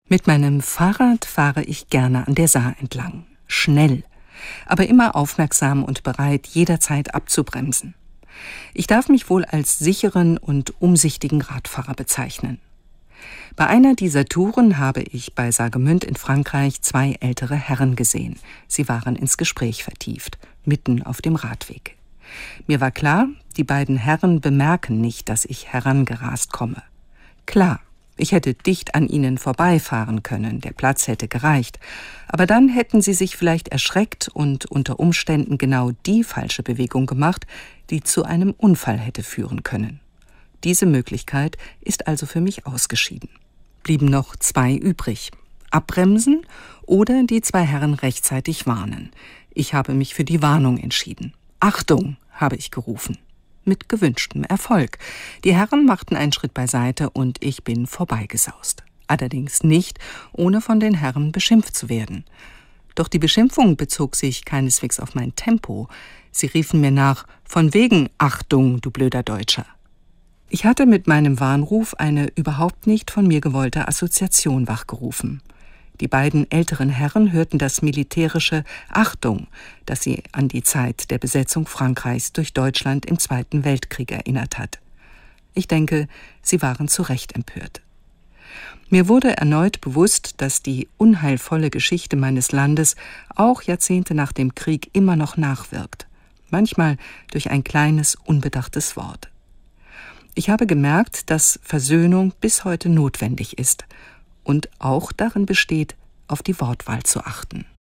Mit meinem Fahrrad fahre ich gerne an der Saar entlang. Schnell, aber immer aufmerksam und bereit, jederzeit abzubremsen. Ich darf mich wohl als sicheren und umsichtigen Radfahrer bezeichnen. Bei einer dieser Touren habe ich bei Saargemünd in Frankreich 2 ältere Herren gesehen. Sie waren ins Gespräch vertieft, mitten auf dem Radweg. Mir war klar, die beiden Herren bemerken nicht, dass ich herangerast komme. Klar, ich hätte dicht an ihnen vorbeifahren können, der Platz hätte gereicht. Aber dann hätten sie sich vielleicht erschreckt und unter Umständen genau die falsche Bewegung gemacht, die zu einem Unfall hätte führen können. Diese Möglichkeit ist also für mich ausgeschieden. Blieben noch 2 übrig: abbremsen oder die 2 Herren rechtzeitig warnen. Ich habe mich für die Warnung entschieden. Achtung, habe ich gerufen. Mit gewünschtem Erfolg. Die Herren machten einen Schritt beiseite und ich bin vorbeigesaust. Allerdings nicht, ohne von den Herren beschimpft zu werden. Doch die Beschimpfung bezog sich keineswegs auf mein Tempo. Sie riefen mir nach: von wegen Achtung, du blöder Deutscher. Ich hatte mit meinem Warnruf eine überhaupt nicht von mir gewollte Assoziation wachgerufen. Die beiden älteren Herren hörten das militärische Achtung, das sie an die Zeit der Besetzung Frankreichs durch Deutschland im Zweiten Weltkrieg erinnert hat. Ich denke, sie waren zu Recht empört. Mir wurde erneut bewusst, dass die unheilvolle Geschichte meines Landes auch Jahrzehnte nach dem Krieg immer noch nachwirkt. Manchmal durch ein kleines, unbedachtes Wort. Ich habe gemerkt, dass Versöhnung bis heute notwendig ist und auch darin besteht, auf die Wortwahl zu achten.